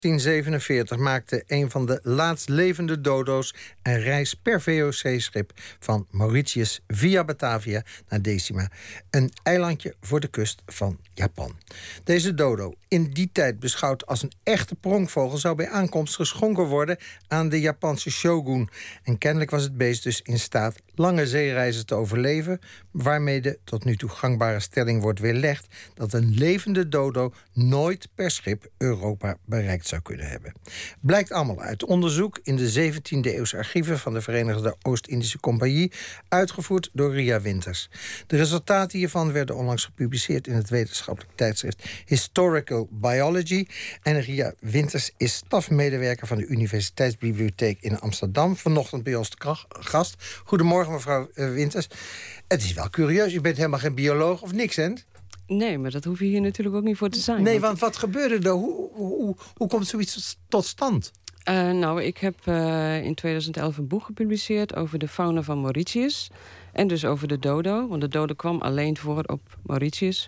1847 maakte een van de laatst levende dodo's een reis per VOC-schip van Mauritius via Batavia naar Decima, een eilandje voor de kust van Japan. Deze dodo, in die tijd beschouwd als een echte pronkvogel, zou bij aankomst geschonken worden aan de Japanse shogun. En kennelijk was het beest dus in staat lange zeereizen te overleven, waarmee de tot nu toe gangbare stelling wordt weerlegd dat een levende dodo nooit per schip Europa bereikt zou kunnen hebben. Blijkt allemaal uit onderzoek in de 17e-eeuwse archieven van de Verenigde Oost-Indische Compagnie, uitgevoerd door Ria Winters. De resultaten hiervan werden onlangs gepubliceerd in het wetenschappelijk tijdschrift Historical Biology. En Ria Winters is stafmedewerker van de Universiteitsbibliotheek in Amsterdam. Vanochtend bij ons de gast. Goedemorgen, mevrouw Winters. Het is wel curieus, u bent helemaal geen bioloog of niks, hè? Nee, maar dat hoef je hier natuurlijk ook niet voor te zijn. Nee, want wat gebeurde er? Hoe komt zoiets tot stand? Ik heb in 2011 een boek gepubliceerd over de fauna van Mauritius. En dus over de dodo, want de dodo kwam alleen voor op Mauritius.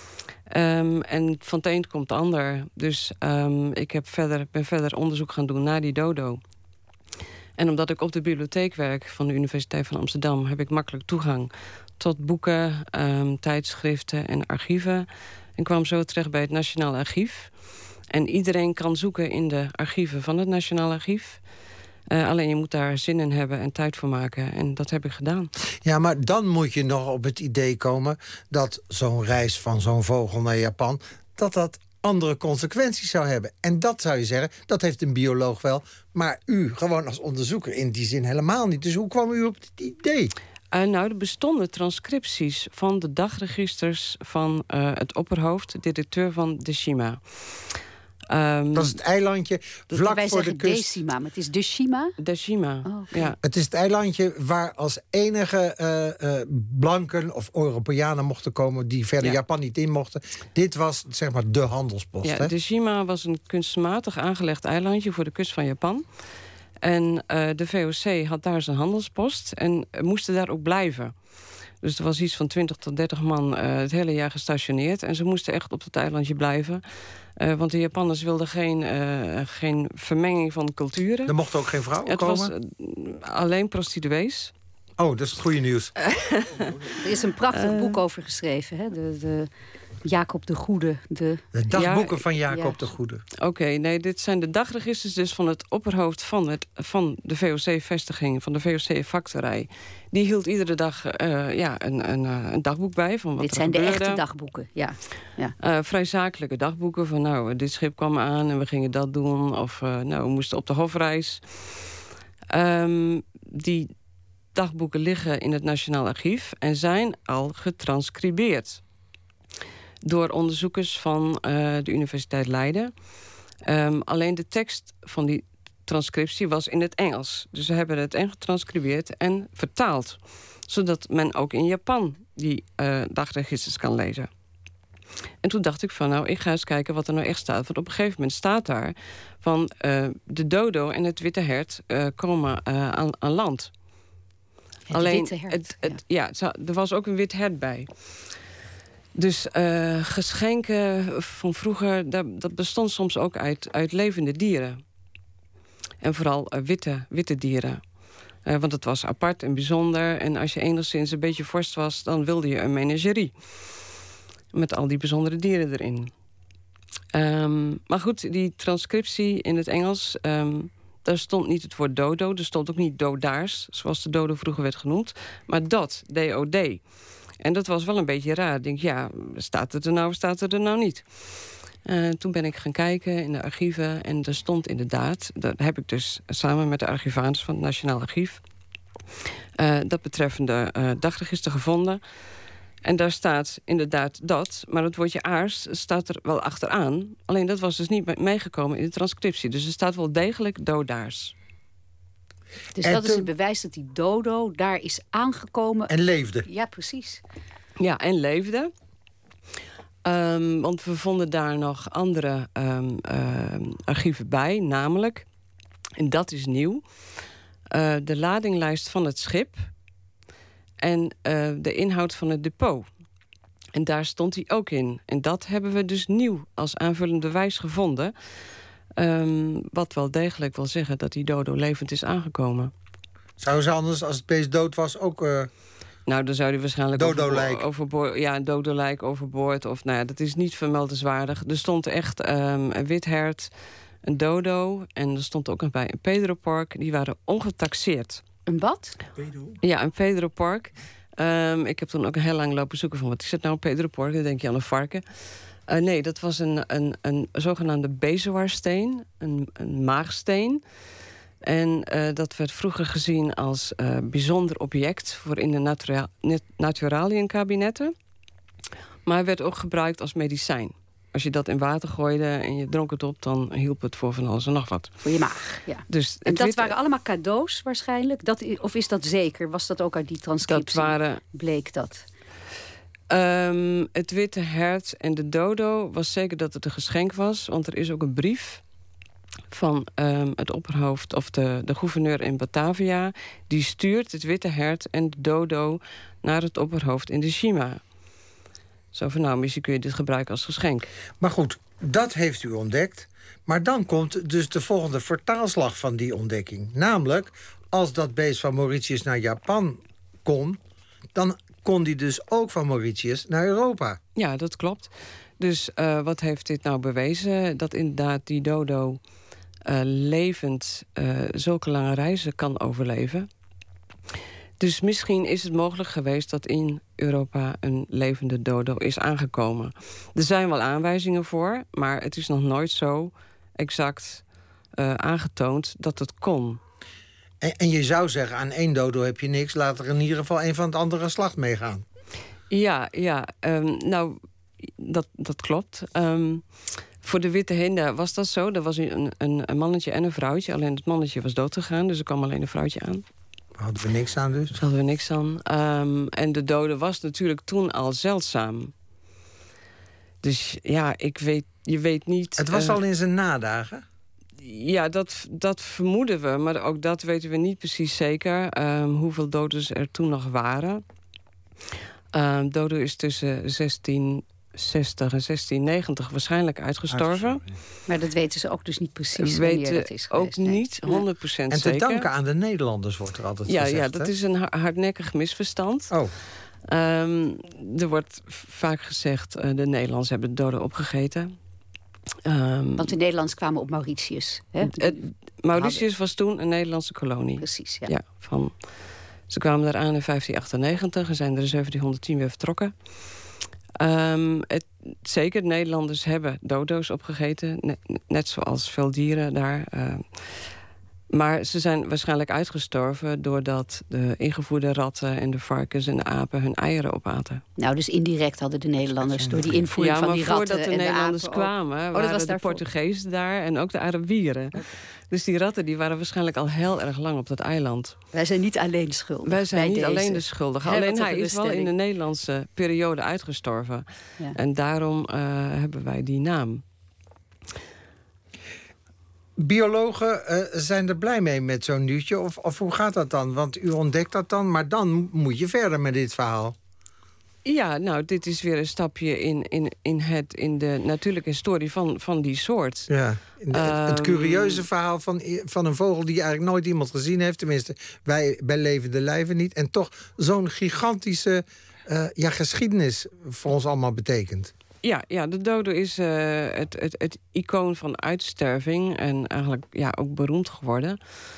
En van het een komt het ander. Dus ik ben verder onderzoek gaan doen naar die dodo. En omdat ik op de bibliotheek werk van de Universiteit van Amsterdam, heb ik makkelijk toegang tot boeken, tijdschriften en archieven. En kwam zo terecht bij het Nationaal Archief. En iedereen kan zoeken in de archieven van het Nationaal Archief. Alleen je moet daar zin in hebben en tijd voor maken. En dat heb ik gedaan. Ja, maar dan moet je nog op het idee komen dat zo'n reis van zo'n vogel naar Japan, dat andere consequenties zou hebben. En dat zou je zeggen, dat heeft een bioloog wel, maar u gewoon als onderzoeker in die zin helemaal niet. Dus hoe kwam u op dit idee? Er bestonden transcripties van de dagregisters van het opperhoofd, directeur van Decima. Dat is het eilandje vlak voor de kust. Decima, maar het is Decima? Decima, ja. Het is het eilandje waar als enige blanken of Europeanen mochten komen die verder Japan niet in mochten. Dit was zeg maar de handelspost. Ja, hè? Decima was een kunstmatig aangelegd eilandje voor de kust van Japan. En de VOC had daar zijn handelspost en moesten daar ook blijven. Dus er was iets van 20 tot 30 man het hele jaar gestationeerd. En ze moesten echt op het eilandje blijven. Want de Japanners wilden geen vermenging van culturen. Er mochten ook geen vrouwen komen? Het was alleen prostituees. Oh, dat is het goede nieuws. Er is een prachtig boek over geschreven, hè? De Jacob de Goede. De dagboeken van Jacob de Goede. Oké, dit zijn de dagregisters dus van het opperhoofd van de VOC-vestiging, van de VOC-factorij. Die hield iedere dag een dagboek bij van wat dit er zijn gebeurde. De echte dagboeken, ja. Vrij zakelijke dagboeken van dit schip kwam aan en we gingen dat doen. Of we moesten op de hofreis. Die dagboeken liggen in het Nationaal Archief en zijn al getranscribeerd door onderzoekers van de Universiteit Leiden. Alleen de tekst van die transcriptie was in het Engels. Dus ze hebben het Engels getranscribeerd en vertaald, zodat men ook in Japan die dagregisters kan lezen. En toen dacht ik van, ik ga eens kijken wat er nou echt staat. Want op een gegeven moment staat daar van de dodo en het witte hert komen aan land. Alleen witte hert. Er was ook een wit hert bij. Dus geschenken van vroeger, dat bestond soms ook uit levende dieren. En vooral witte dieren. Want het was apart en bijzonder. En als je enigszins een beetje vorst was, dan wilde je een menagerie. Met al die bijzondere dieren erin. Maar goed, die transcriptie in het Engels, daar stond niet het woord dodo. Er stond ook niet dodaars, zoals de dodo vroeger werd genoemd. Maar D-O-D. En dat was wel een beetje raar. Ik denk, staat het er nou niet? Toen ben ik gaan kijken in de archieven en er stond inderdaad, dat heb ik dus samen met de archivaris van het Nationaal Archief, dat betreffende dagregister gevonden. En daar staat inderdaad dat, maar het woordje aars staat er wel achteraan. Alleen dat was dus niet meegekomen in de transcriptie. Dus er staat wel degelijk dodaars. Dus dat is het bewijs dat die dodo daar is aangekomen. En leefde. Ja, precies. Ja, en leefde. Want we vonden daar nog andere archieven bij, namelijk, en dat is nieuw, de ladinglijst van het schip en de inhoud van het depot. En daar stond hij ook in. En dat hebben we dus nieuw als aanvullend bewijs gevonden. Wat wel degelijk wil zeggen dat die dodo levend is aangekomen. Zou ze anders, als het beest dood was, ook... Nou, dan zou hij waarschijnlijk overboord. Ja, een dodo-lijk overboord. Of nou ja, dat is niet vermeldenswaardig. Er stond echt een wit hert, een dodo. En er stond ook bij een Pedropork. Die waren ongetaxeerd. Een wat? Ja, een Pedropork. Ik heb toen ook heel lang lopen zoeken van wat is het nou, een Pedropork? Dan denk je aan een varken. Nee, dat was een zogenaamde bezoarsteen, een maagsteen. En dat werd vroeger gezien als bijzonder object voor in de naturaliënkabinetten. Maar hij werd ook gebruikt als medicijn. Als je dat in water gooide en je dronk het op, dan hielp het voor van alles en nog wat. Voor je maag, ja. Dus en dat waren allemaal cadeaus waarschijnlijk? Of is dat zeker? Was dat ook uit die transcriptie? Bleek dat? Het witte hert en de dodo was zeker dat het een geschenk was. Want er is ook een brief van het opperhoofd of de gouverneur in Batavia. Die stuurt het witte hert en de dodo naar het opperhoofd in de Shima. Zo van, nou, misschien kun je dit gebruiken als geschenk. Maar goed, dat heeft u ontdekt. Maar dan komt dus de volgende vertaalslag van die ontdekking. Namelijk, als dat beest van Mauritius naar Japan kon, dan kon die dus ook van Mauritius naar Europa. Ja, dat klopt. Dus wat heeft dit nou bewezen? Dat inderdaad die dodo levend zulke lange reizen kan overleven. Dus misschien is het mogelijk geweest dat in Europa een levende dodo is aangekomen. Er zijn wel aanwijzingen voor, maar het is nog nooit zo exact aangetoond dat het kon. En je zou zeggen, aan één dodo heb je niks, laat er in ieder geval een van het andere geslacht meegaan. Ja, nou, dat klopt. Voor de witte hinde was dat zo. Er was een mannetje en een vrouwtje. Alleen het mannetje was doodgegaan, dus er kwam alleen een vrouwtje aan. Hadden we niks aan dus? Daar hadden we niks aan. En de dode was natuurlijk toen al zeldzaam. Dus ja, je weet niet... Het was al in zijn nadagen? Ja, dat vermoeden we. Maar ook dat weten we niet precies zeker. Hoeveel doden er toen nog waren. Dodo is tussen 1660 en 1690 waarschijnlijk uitgestorven. Maar dat weten ze ook dus niet precies wanneer dat is geweest. Ook niet 100% zeker. En te danken aan de Nederlanders wordt er altijd gezegd. Ja, dat is een hardnekkig misverstand. Oh. Er wordt vaak gezegd, de Nederlanders hebben de doden opgegeten. Want de Nederlanders kwamen op Mauritius. Hè? Mauritius was toen een Nederlandse kolonie. Precies, ja. Ze kwamen daar aan in 1598 en zijn er in 1710 weer vertrokken. Zeker, de Nederlanders hebben dodo's opgegeten. Net zoals veel dieren daar. Maar ze zijn waarschijnlijk uitgestorven doordat de ingevoerde ratten en de varkens en de apen hun eieren opaten. Nou, dus indirect hadden de Nederlanders door die invoering van die ratten en de apen... Ja, maar voordat de Nederlanders kwamen, waren de Portugezen daar en ook de Arabieren. Okay. Dus die ratten die waren waarschijnlijk al heel erg lang op dat eiland. Wij zijn niet alleen schuldig. Wij zijn niet alleen de schuldigen. Alleen hij is wel in de Nederlandse periode uitgestorven. Ja. En daarom hebben wij die naam. Biologen zijn er blij mee met zo'n nieuwtje? Of hoe gaat dat dan? Want u ontdekt dat dan, maar dan moet je verder met dit verhaal. Ja, nou, dit is weer een stapje in de natuurlijke historie van die soort. Ja, het curieuze verhaal van een vogel die eigenlijk nooit iemand gezien heeft. Tenminste, wij bij levende lijven niet. En toch zo'n gigantische geschiedenis voor ons allemaal betekent. Ja, de dodo is het icoon van uitsterving. En eigenlijk ook beroemd geworden.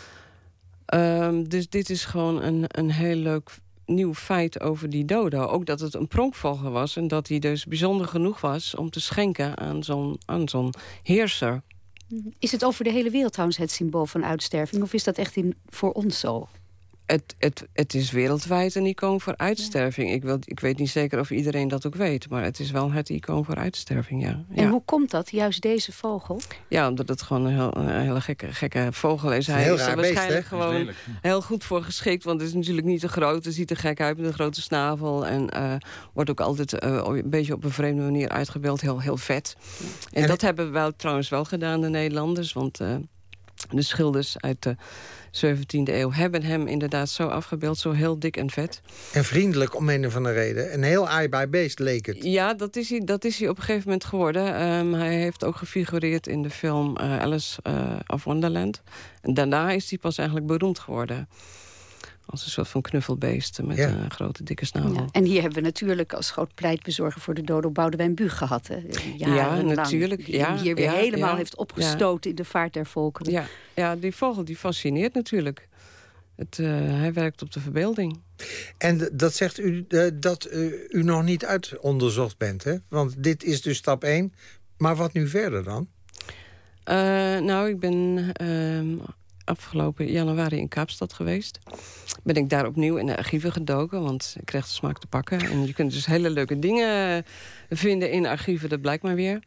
Dus dit is gewoon een heel leuk nieuw feit over die dodo. Ook dat het een pronkvogel was. En dat hij dus bijzonder genoeg was om te schenken aan zo'n heerser. Is het over de hele wereld trouwens het symbool van uitsterving? Of is dat echt voor ons zo? Het is wereldwijd een icoon voor uitsterving. Ik weet niet zeker of iedereen dat ook weet. Maar het is wel het icoon voor uitsterving, ja. En hoe komt dat, juist deze vogel? Ja, omdat het gewoon een hele gekke vogel is. Hij is er waarschijnlijk gewoon heel goed voor geschikt. Want het is natuurlijk niet te groot. Het ziet er gek uit met een grote snavel. En wordt ook altijd een beetje op een vreemde manier uitgebeeld. Heel vet. En dat hebben we trouwens wel gedaan, de Nederlanders. Want De schilders uit de 17e eeuw hebben hem inderdaad zo afgebeeld, zo heel dik en vet. En vriendelijk om een of andere reden. Een heel aaibaar beest leek het. Ja, dat is hij op een gegeven moment geworden. Hij heeft ook gefigureerd in de film Alice of Wonderland. En daarna is hij pas eigenlijk beroemd geworden. Als een soort van knuffelbeest met een grote dikke snavel. Ja. En hier hebben we natuurlijk als groot pleitbezorger voor de dodo Boudewijn Buug gehad. Hè? Ja, natuurlijk. Die hem hier weer helemaal heeft opgestoten in de vaart der volkeren. Ja, die vogel die fascineert natuurlijk. Hij werkt op de verbeelding. En dat zegt u dat u nog niet uitonderzocht bent, hè? Want dit is dus stap 1. Maar wat nu verder dan? Nou, ik ben afgelopen januari in Kaapstad geweest. Ben ik daar opnieuw in de archieven gedoken, want ik kreeg de smaak te pakken. En je kunt dus hele leuke dingen vinden in archieven, dat blijkt maar weer.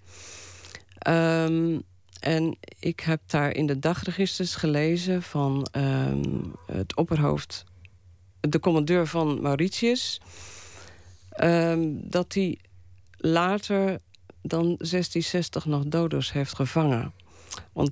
En ik heb daar in de dagregisters gelezen van het opperhoofd, de commandeur van Mauritius, dat hij later dan 1660 nog dodo's heeft gevangen. Want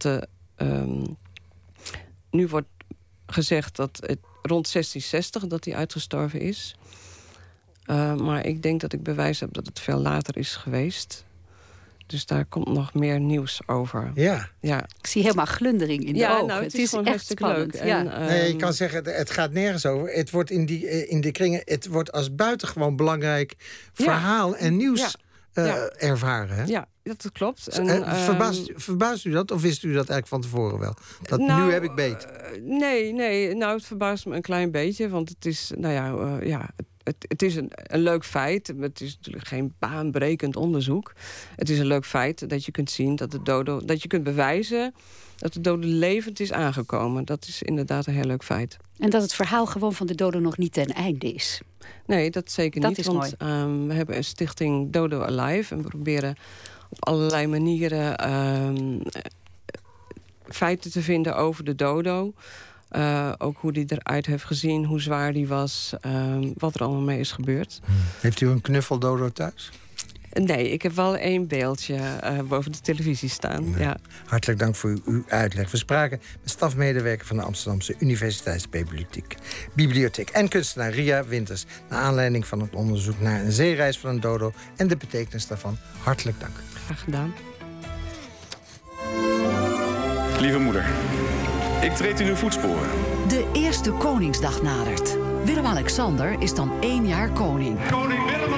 nu wordt gezegd dat het rond 1660 dat hij uitgestorven is. Maar ik denk dat ik bewijs heb dat het veel later is geweest. Dus daar komt nog meer nieuws over. Ja. Ik zie helemaal glundering in de ogen. Nou, het is gewoon echt hartstikke spannend. leuk. Ja. Nee, je kan zeggen, het gaat nergens over. Het wordt in de kringen, het wordt als buitengewoon belangrijk verhaal en nieuws ervaren. Hè? Ja, dat klopt. En, verbaast u dat? Of wist u dat eigenlijk van tevoren wel? Dat nu heb ik beet. Nee. Nou, het verbaast me een klein beetje. Want het is, het is een leuk feit. Het is natuurlijk geen baanbrekend onderzoek. Het is een leuk feit dat je kunt zien dat de dodo, dat je kunt bewijzen dat de dodo levend is aangekomen. Dat is inderdaad een heel leuk feit. En dat het verhaal gewoon van de dodo nog niet ten einde is. Nee, dat zeker dat niet. Is want we hebben een stichting Dodo Alive. En we proberen op allerlei manieren feiten te vinden over de dodo. Ook hoe die eruit heeft gezien, hoe zwaar die was, wat er allemaal mee is gebeurd. Heeft u een knuffeldodo thuis? Nee, ik heb wel 1 beeldje boven de televisie staan. Nee. Ja. Hartelijk dank voor uw uitleg. We spraken met stafmedewerker van de Amsterdamse Universiteitsbibliotheek en kunstenaar Ria Winters, naar aanleiding van het onderzoek naar een zeereis van een dodo en de betekenis daarvan. Hartelijk dank. Graag gedaan. Lieve moeder, ik treed in uw voetsporen. De eerste Koningsdag nadert. Willem-Alexander is dan 1 jaar koning.